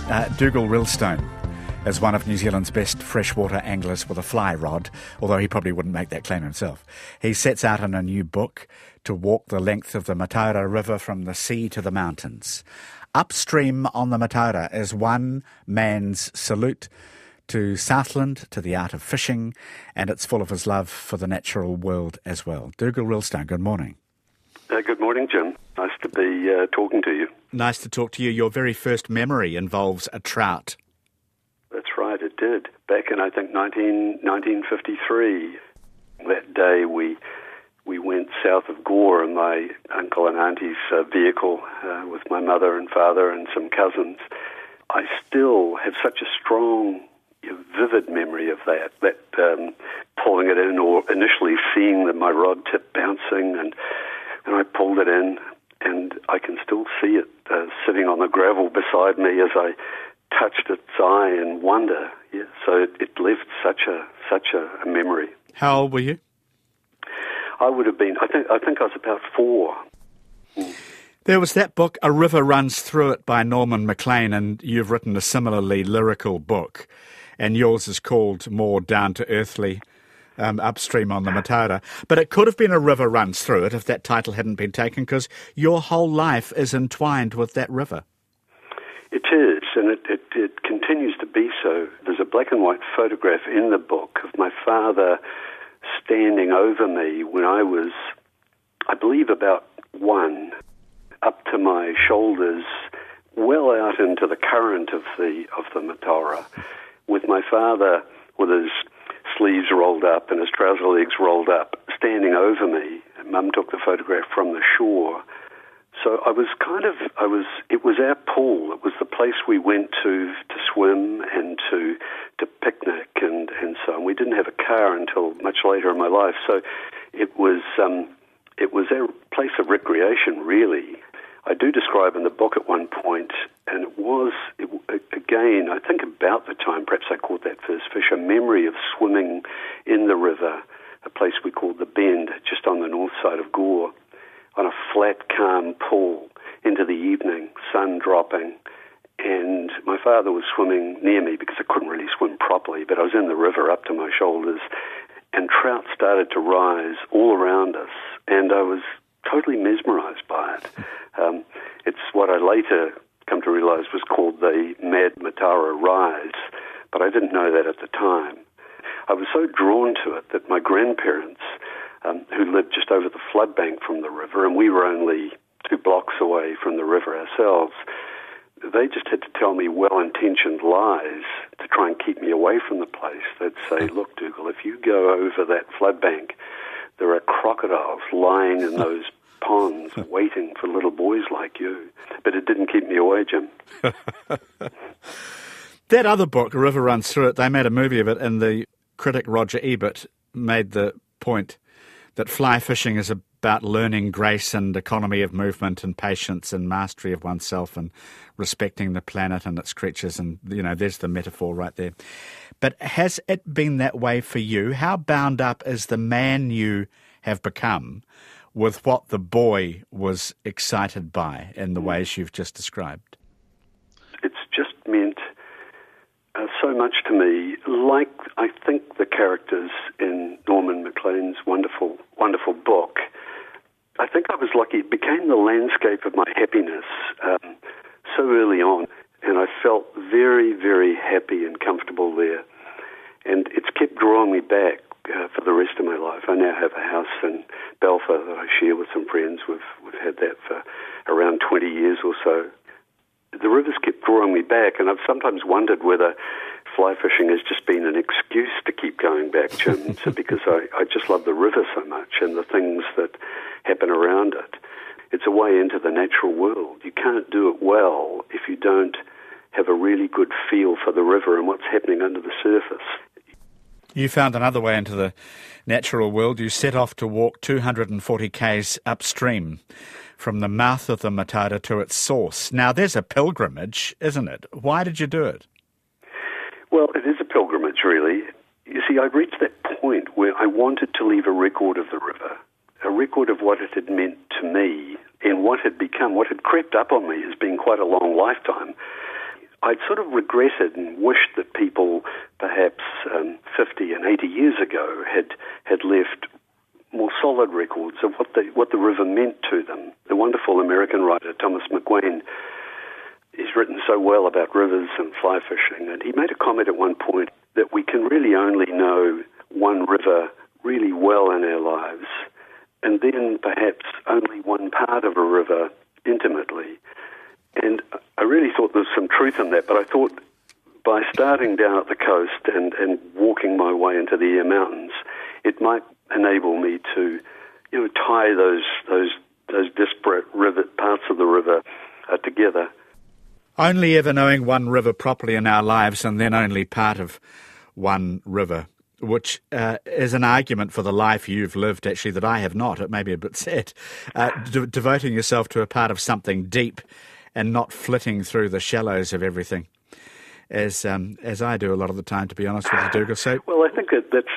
Dougal Rillstone is one of New Zealand's best freshwater anglers with a fly rod, although he probably wouldn't make that claim himself. He sets out in a new book to walk the length of the Mataura River from the sea to the mountains. Upstream on the Mataura is one man's salute to Southland, to the art of fishing, and it's full of his love for the natural world as well. Dougal Rillstone, good morning. Good morning, Jim. Nice to be talking to you. Nice to talk to you. Your very first memory involves a trout. That's right, it did. Back in, I think, 1953. That day we went south of Gore in my uncle and auntie's vehicle with my mother and father and some cousins. I still have such a strong, vivid memory of that pulling it in, or initially seeing my rod tip bouncing, and I pulled it in, and I can still see it sitting on the gravel beside me as I touched its eye in wonder. Yeah, so it left such a memory. How old were you? I would have been, I think I was about 4. There was that book, A River Runs Through It, by Norman Maclean, and you've written a similarly lyrical book, and yours is called more down-to-earthly, Upstream on the Mataura. But it could have been A River Runs Through It if that title hadn't been taken, because your whole life is entwined with that river. It is, and it continues to be so. There's a black and white photograph in the book of my father standing over me when I was, I believe, about 1, up to my shoulders, well out into the current of the Mataura, with my father with his sleeves rolled up and his trouser legs rolled up, standing over me. Mum took the photograph from the shore. So it was our pool. It was the place we went to swim and to picnic and so on. We didn't have a car until much later in my life. So it was our place of recreation, really. I do describe in the book at one point, and again, I think about the time perhaps I caught that first fish, a memory of swimming in the river, a place we called the Bend, just on the north side of Gore, on a flat, calm pool into the evening, sun dropping, and my father was swimming near me because I couldn't really swim properly, but I was in the river up to my shoulders, and trout started to rise all around us, and I was totally mesmerized by it. It's what I later come to realize was called the Mad Mataura Rise, but I didn't know that at the time. I was so drawn to it that my grandparents, who lived just over the flood bank from the river, and we were only 2 blocks away from the river ourselves, they just had to tell me well-intentioned lies to try and keep me away from the place. They'd say, look, Dougal, if you go over that flood bank, there are crocodiles lying in those ponds waiting for little boys like you. But it didn't keep me away, Jim. That other book, A River Runs Through It, they made a movie of it, and the critic Roger Ebert made the point that fly fishing is about learning grace and economy of movement and patience and mastery of oneself and respecting the planet and its creatures, and, there's the metaphor right there. But has it been that way for you? How bound up is the man you have become with what the boy was excited by in the ways you've just described? It's just meant so much to me, like I think the characters in Norman Maclean's wonderful, wonderful book. I think I was lucky. It became the landscape of my happiness so early on, and I felt very, very happy and comfortable there. And it's kept drawing me back for the rest of my life. I now have a house in Balfour that I share with some friends. We've had that for around 20 years or so. The rivers kept drawing me back, and I've sometimes wondered whether fly fishing has just been an excuse to keep going back, Jim, because I just love the river so much and the things that happen around it. It's a way into the natural world. You can't do it well if you don't have a really good feel for the river and what's happening under the surface. You found another way into the natural world. You set off to walk 240 k's upstream from the mouth of the Mataura to its source. Now, there's a pilgrimage, isn't it? Why did you do it? Well, it is a pilgrimage, really. You see, I'd reached that point where I wanted to leave a record of the river, a record of what it had meant to me and what had become, what had crept up on me as being quite a long lifetime. I'd sort of regretted and wished that people perhaps 50 and 80 years ago had left more solid records of what the river meant to them. The wonderful American writer Thomas McGuane has written so well about rivers and fly fishing, and he made a comment at one point that we can really only know one river really well in our lives, and then perhaps only one part of a river intimately. And I really thought there was some truth in that, but I thought by starting down at the coast and walking my way into the Eyre Mountains, it might enable me to, tie those disparate parts of the river together. Only ever knowing one river properly in our lives, and then only part of one river, which is an argument for the life you've lived, actually, that I have not. It may be a bit sad. Devoting yourself to a part of something deep and not flitting through the shallows of everything, as I do a lot of the time, to be honest with you, Dougal. So, well, I think that's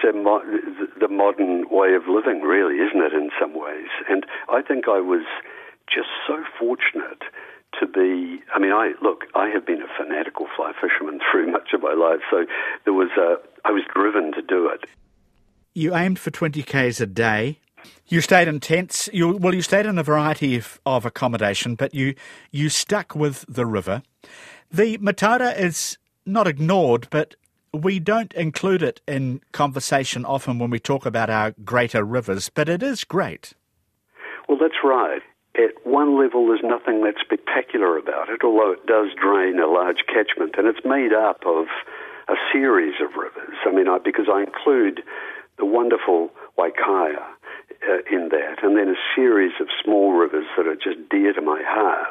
the modern way of living, really, isn't it, in some ways? And I think I was just so fortunate to be, I have been a fanatical fly fisherman through much of my life, so I was driven to do it. You aimed for 20 Ks a day. You stayed in tents. You stayed in a variety of accommodation, but you stuck with the river. The Mataura is not ignored, but we don't include it in conversation often when we talk about our greater rivers, but it is great. Well, that's right. At one level, there's nothing that spectacular about it, although it does drain a large catchment, and it's made up of a series of rivers. Because I include the wonderful Waikaia in that, and then a series of small rivers that are just dear to my heart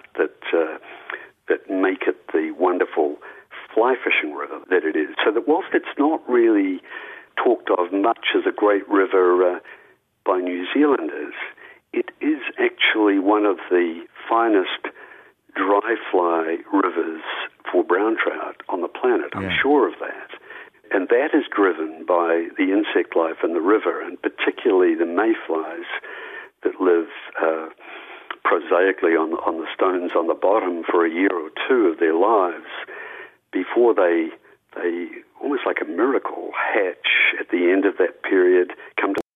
that make it the wonderful fly fishing river that it is. So that whilst it's not really talked of much as a great river by New Zealanders, it is actually one of the finest dry fly rivers for brown trout on the planet. I'm sure of that. And that is driven by the insect life in the river, and particularly the mayflies that live prosaically on the stones on the bottom for a year or two of their lives before they almost like a miracle, hatch at the end of that period, come to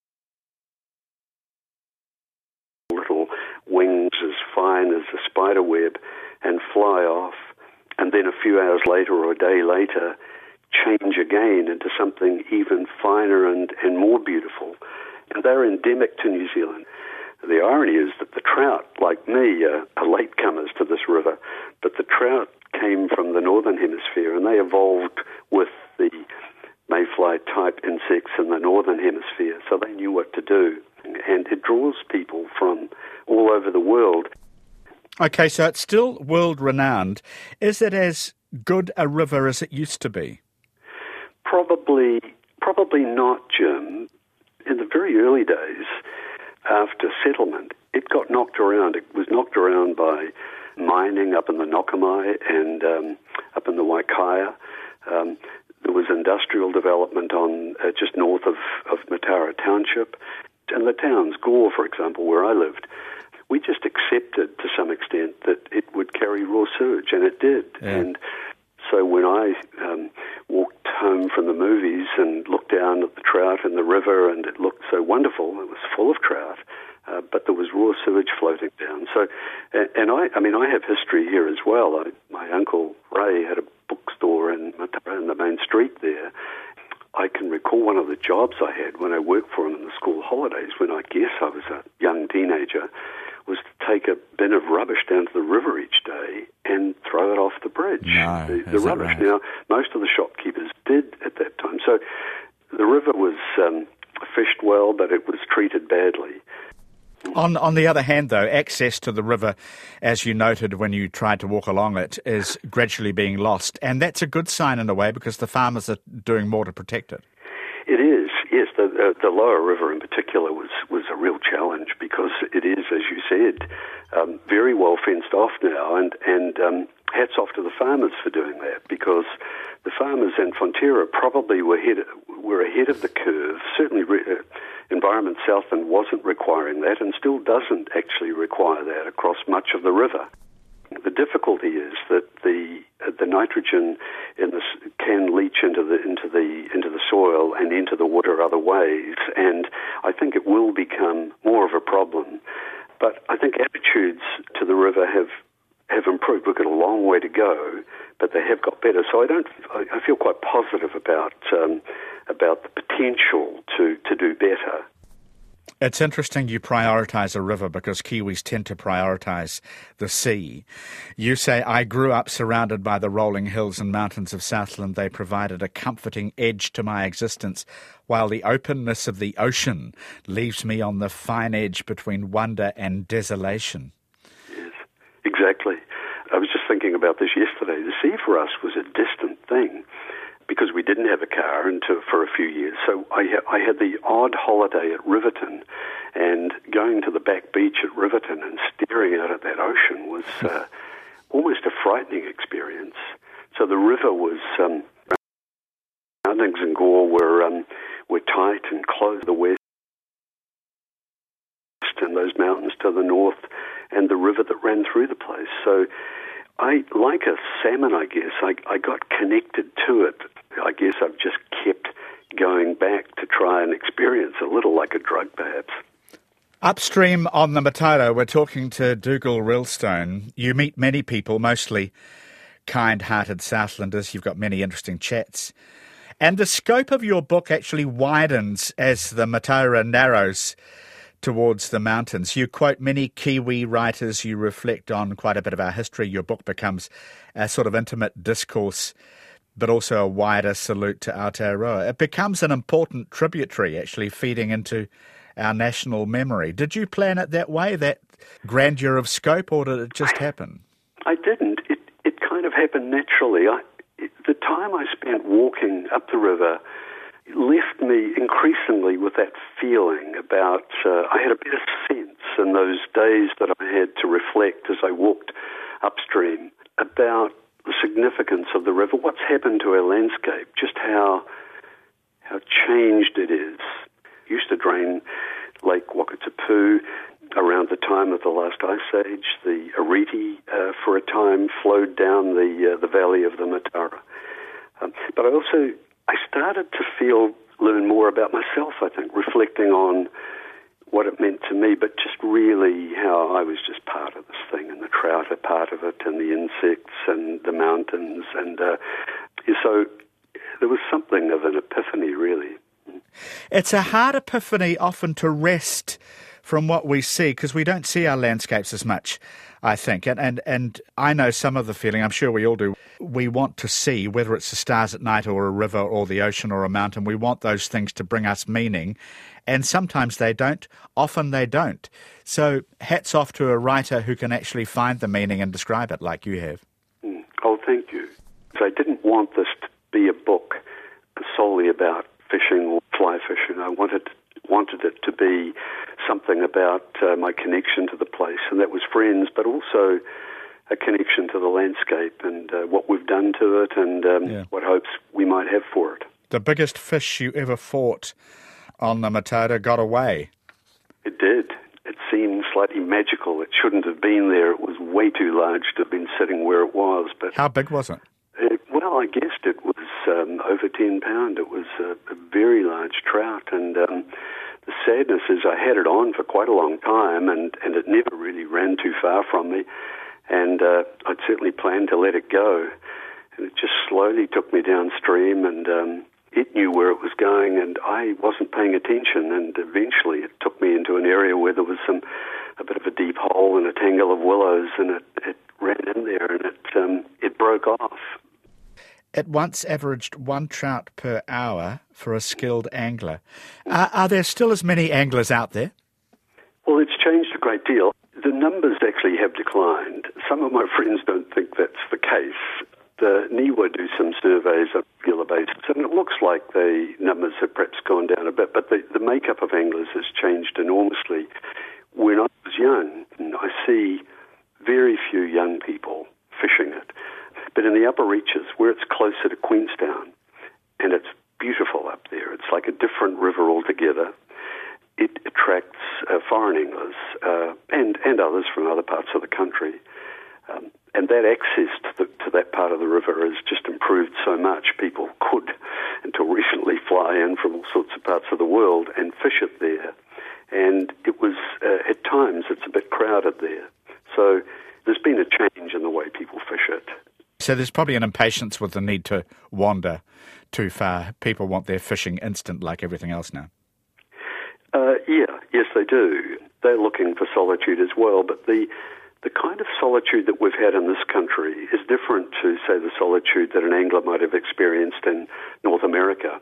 little wings as fine as a spider web and fly off, and then a few hours later or a day later change again into something even finer and more beautiful. And they're endemic to New Zealand. The irony is that the trout, like me, are latecomers to this river, but the trout came from the northern hemisphere, and they evolved with the mayfly-type insects in the northern hemisphere, so they knew what to do. And it draws people from all over the world. Okay, so it's still world-renowned. Is it as good a river as it used to be? Probably not, Jim. In the very early days, after settlement, it got knocked around. It was knocked around by mining up in the Nokamai and up in the Waikaia. There was industrial development on just north of Mataura Township. And the towns, Gore, for example, where I lived, we just accepted to some extent that it would carry raw sewage, and it did. Yeah. And so when I walked home from the movies and looked down at the trout in the river, and it looked so wonderful, it was full of trout, but there was raw sewage floating down. So, and I have history here as well. My uncle Ray had a bookstore in Mataura, in the main street there. I can recall one of the jobs I had when I worked for him in the school holidays, when I guess I was a young teenager, was to take a bin of rubbish down to the river each day and throw it off the bridge. No, the rubbish. Right? Now, most of the shopkeepers did at that time. So the river was fished well, but it was treated badly. On the other hand, though, access to the river, as you noted when you tried to walk along it, is gradually being lost. And that's a good sign in a way, because the farmers are doing more to protect it. It is, yes. The lower river in particular was a real challenge, because it is, as you said, very well fenced off now. And hats off to the farmers for doing that, because the farmers in Fonterra probably were ahead of the curve. Certainly Environment Southland wasn't requiring that, and still doesn't actually require that across much of the river. The difficulty is that the nitrogen can leach into the soil and into the water other ways, and I think it will become more of a problem. But I think attitudes to the river have improved. We've got a long way to go, but they have got better. So I feel quite positive about the potential to do better. It's interesting you prioritise a river because Kiwis tend to prioritise the sea. You say, I grew up surrounded by the rolling hills and mountains of Southland. They provided a comforting edge to my existence, while the openness of the ocean leaves me on the fine edge between wonder and desolation. Yes, exactly. I was just thinking about this yesterday. The sea for us was a distant thing, because we didn't have a car for a few years. So I had the odd holiday at Riverton, and going to the back beach at Riverton and staring out at that ocean was almost a frightening experience. So the river was, surroundings in Gore were tight and close to the west, and those mountains to the north, and the river that ran through the place. So like a salmon, I guess, I got connected to it. I guess I've just kept going back to try and experience a little like a drug, perhaps. Upstream on the Mataura, we're talking to Dougal Rillstone. You meet many people, mostly kind-hearted Southlanders. You've got many interesting chats. And the scope of your book actually widens as the Mataura narrows towards the mountains. You quote many Kiwi writers. You reflect on quite a bit of our history. Your book becomes a sort of intimate discourse, but also a wider salute to Aotearoa. It becomes an important tributary, actually, feeding into our national memory. Did you plan it that way, that grandeur of scope, or did it just happen? I didn't. It kind of happened naturally. The time I spent walking up the river left me increasingly with that feeling about, I had a better sense in those days that I had to reflect as I walked upstream about the significance of the river, what's happened to our landscape, just how changed it is. It used to drain Lake Wakatipu around the time of the last ice age. The Ariti, for a time, flowed down the valley of the Mataura. But I started to learn more about myself, I think, reflecting on what it meant to me, but just really how I was just part of this thing, and the trout are part of it, and the insects and the mountains. And so there was something of an epiphany, really. It's a hard epiphany often to wrest from what we see, because we don't see our landscapes as much, I think. And I know some of the feeling, I'm sure we all do. We want to see, whether it's the stars at night or a river or the ocean or a mountain, we want those things to bring us meaning. And sometimes they don't, often they don't. So hats off to a writer who can actually find the meaning and describe it like you have. Oh, thank you. So I didn't want this to be a book solely about fishing or fly fishing. I wanted it to be something about my connection to the place, and that was friends, but also a connection to the landscape and what we've done to it, and what hopes we might have for it. The biggest fish you ever fought on the Mataura got away. It did. It seemed slightly magical. It shouldn't have been there. It was way too large to have been sitting where it was. But how big was it? Well, I guessed it was over 10 pound. It was a very large trout, and the sadness is I had it on for quite a long time, and it never really ran too far from me, and I'd certainly planned to let it go, and it just slowly took me downstream, and it knew where it was going, and I wasn't paying attention, and eventually it took me into an area where there was a bit of a deep hole and a tangle of willows, and it ran in there, and it broke off. It once averaged 1 trout per hour for a skilled angler. Are there still as many anglers out there? Well, it's changed a great deal. The numbers actually have declined. Some of my friends don't think that's the case. The NIWA do some surveys on a regular basis, and it looks like the numbers have perhaps gone down a bit, but the makeup of anglers has changed enormously. When I was young, I see very few young people fishing it. But in the upper reaches, where it's closer to Queenstown, and it's beautiful up there, it's like a different river altogether, it attracts foreign anglers and others from other parts of the country. And that access to that part of the river has just improved so much. People could, until recently, fly in from all sorts of parts of the world and fish it there. And it was, at times, it's a bit crowded there. So there's been a change in the way people fish it. So there's probably an impatience with the need to wander too far. People want their fishing instant like everything else now. Yes, they do. They're looking for solitude as well, but the kind of solitude that we've had in this country is different to, say, the solitude that an angler might have experienced in North America.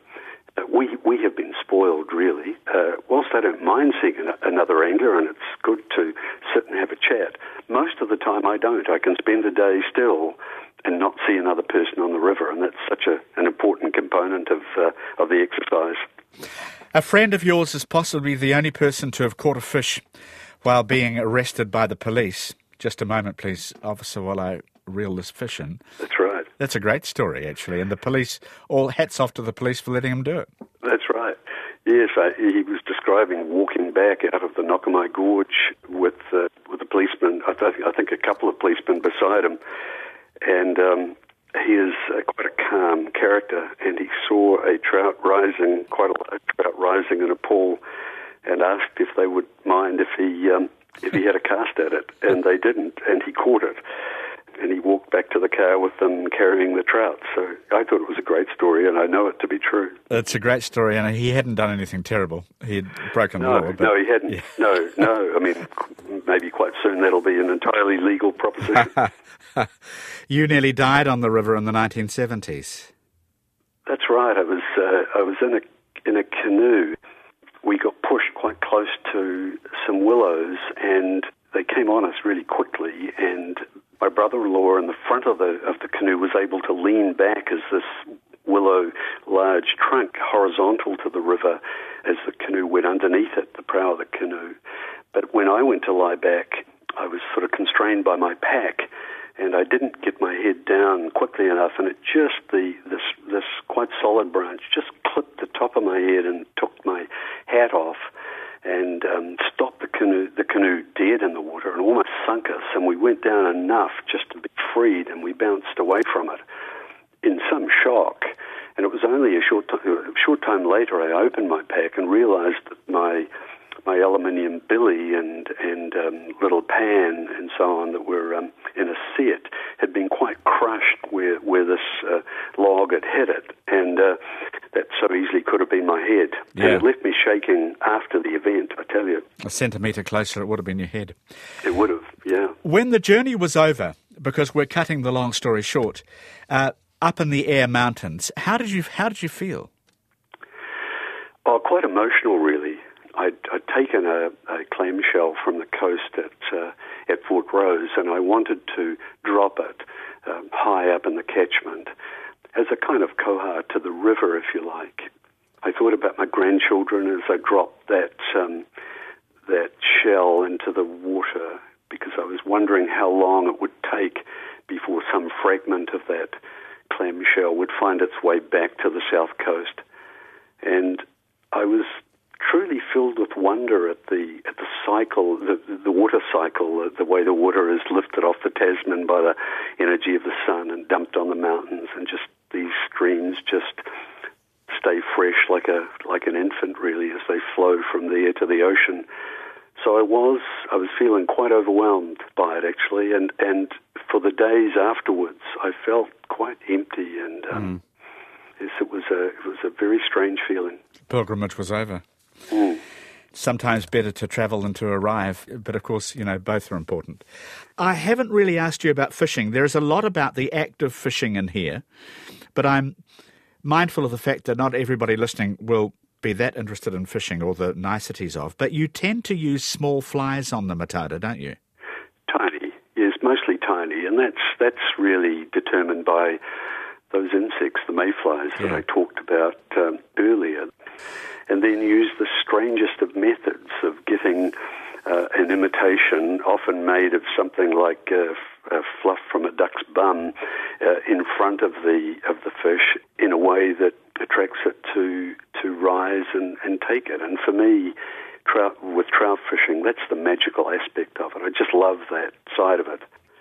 We have been spoiled, really. Whilst I don't mind seeing another angler, and it's good to sit and have a chat, most of the time I don't. I can spend a day still and not see another person on the river, and that's such an important component of the exercise. A friend of yours is possibly the only person to have caught a fish while being arrested by the police. Just a moment, please, officer, while I reel this fish in. That's right. That's a great story, actually, and the police, all hats off to the police for letting him do it. That's right. Yes, he was describing walking back out of the Nokamai Gorge with the policeman, I think a couple of policemen beside him, and he is quite a calm character, and he saw a trout rising, quite a large trout rising in a pool, and asked if they would mind if he had a cast at it, and they didn't, and he caught it. And he walked back to the car with them carrying the trout. So I thought it was a great story, and I know it to be true. It's a great story, and he hadn't done anything terrible. He had broken the law. But no, he hadn't. Yeah. No. I mean, maybe quite soon that'll be an entirely legal proposition. You nearly died on the river in the 1970s. That's right. I was in a canoe. We got pushed quite close to some willows, and they came on us really quickly, and my brother-in-law in the front of the canoe was able to lean back as this willow large trunk horizontal to the river as the canoe went underneath it, the prow of the canoe. But when I went to lie back, I was sort of constrained by my pack, and I didn't get my head down quickly enough, and it just, this quite solid branch just clipped the top of my head and took my hat off and stopped the canoe dead in the water and almost sunk us, and we went down enough just to be freed, and we bounced away from it in some shock. And it was only a short time later I opened my pack and realized that my aluminium billy and little pan and so on that were in a set had been quite crushed where this log had hit it, and that so easily could have been my head. Yeah. And it left me shaking after the event, I tell you. A centimetre closer, it would have been your head. It would have, yeah. When the journey was over, because we're cutting the long story short, up in the Air Mountains, how did you feel? Oh, quite emotional, really. I'd taken a clamshell from the coast at Fort Rose, and I wanted to drop it high up in the catchment as a kind of cohort to the river, if you like. I thought about my grandchildren as I dropped that shell into the water, because I was wondering how long it would take before some fragment of that clamshell would find its way back to the south coast. And I was truly filled with wonder at the cycle, the water cycle, the way the water is lifted off the Tasman by the energy of the sun and dumped on the mountains, and just these streams just stay fresh like an infant, really, as they flow from there to the ocean. So I was feeling quite overwhelmed by it, actually, and for the days afterwards, I felt quite empty, and yes, it was a very strange feeling. Pilgrimage was over. Mm. Sometimes better to travel than to arrive, but of course, both are important. I haven't really asked you about fishing. There is a lot about the act of fishing in here, but I'm mindful of the fact that not everybody listening will be that interested in fishing or the niceties of, but you tend to use small flies on the matata, don't you? Tiny, yes, mostly tiny, and that's really determined by those insects, the mayflies that I talked about earlier. And then use the strangest of methods of getting an imitation, often made of something like fluff from a duck's bum, in front of the fish in a way that attracts it to rise and take it. And for me, with trout fishing, that's the magical aspect of it. I just love that side of it.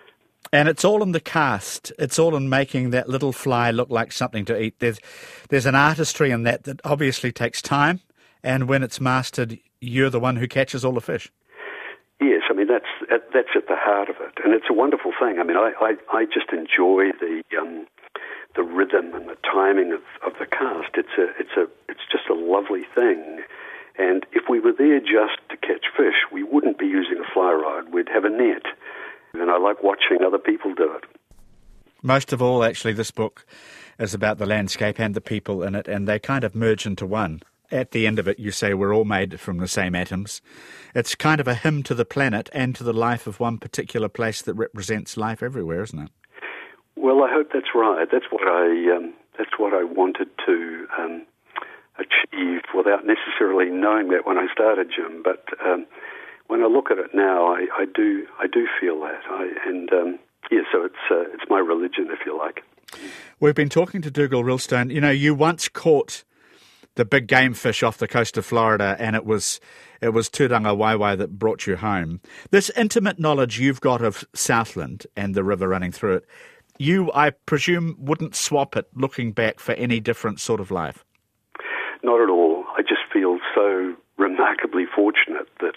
And it's all in the cast. It's all in making that little fly look like something to eat. There's an artistry in that obviously takes time, and when it's mastered, you're the one who catches all the fish. Yes, I mean that's at the heart of it, and it's a wonderful thing. I mean, I just enjoy the rhythm and the timing of the cast. It's just a lovely thing. And if we were there just to catch fish, we wouldn't be using a fly rod. We'd have a net. And I like watching other people do it. Most of all, actually, this book is about the landscape and the people in it, and they kind of merge into one. At the end of it, you say we're all made from the same atoms. It's kind of a hymn to the planet and to the life of one particular place that represents life everywhere, isn't it? Well, I hope that's right. That's what I wanted to achieve without necessarily knowing that when I started, Jim. But when I look at it now, I do feel that. So it's my religion, if you like. We've been talking to Dougal Rillstone. You know, you once caught the big game fish off the coast of Florida, and it was Tūranga Waiwai that brought you home. This intimate knowledge you've got of Southland and the river running through it, you, I presume, wouldn't swap it looking back for any different sort of life? Not at all. I just feel so remarkably fortunate that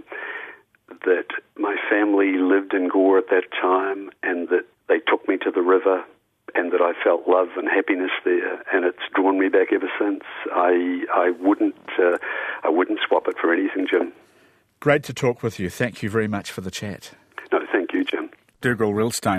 my family lived in Gore at that time, and that they took me to the river, and that I felt love and happiness there, and it's drawn me back ever since. I wouldn't swap it for anything, Jim. Great to talk with you. Thank you very much for the chat. No, thank you, Jim. Dougal Rillstone.